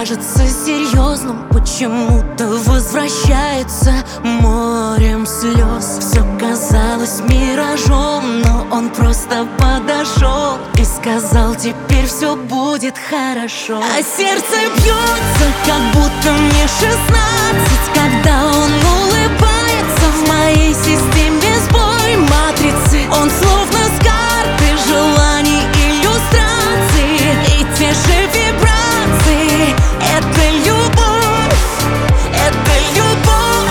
кажется серьезным, почему-то возвращается морем слез. Все казалось миражом, но он просто подошел и сказал: теперь все будет хорошо. А сердце бьется, как будто мне 16, когда он улыбается. В моей системе сбой матрицы. Он словно с карты желаний иллюстрации, и те же вибрации. Это любовь, это любовь.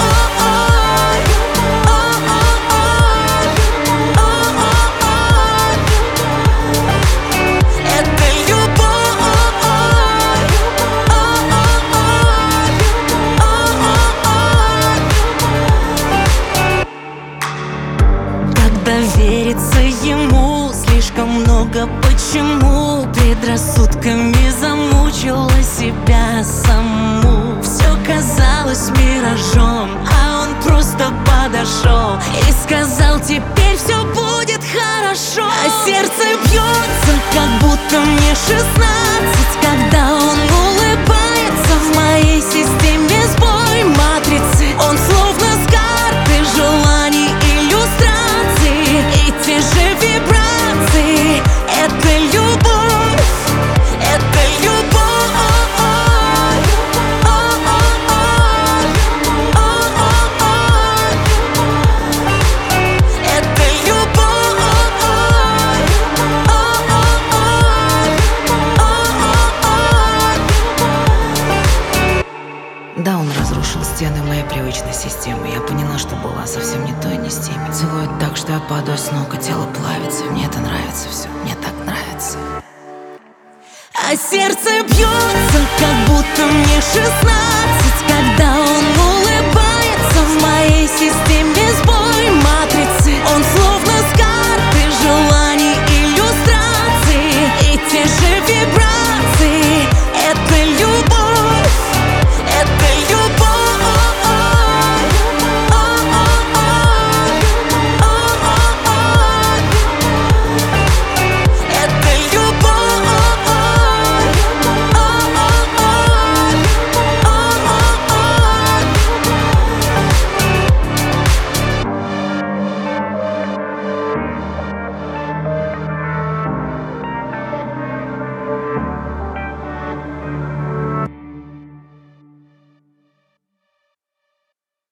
Это любовь. Как довериться ему? Слишком много почему. Предрассудками замучила себя саму. Все казалось миражом, а он просто подошел и сказал: теперь все будет хорошо. А сердце бьется, как будто мне 16, когда он улыбается. В моей системе сбой матрицы. Он словно с карты желаний иллюстрации, и те же вибрации. Это любовь, это любовь. Это любовь. Да, он разрушил стены моей привычной системы. Я поняла, что была совсем не той, не с теми. Целует так, что я падаю с ног, и тело плавится. Мне это нравится все, мне так нравится. А сердце бьется,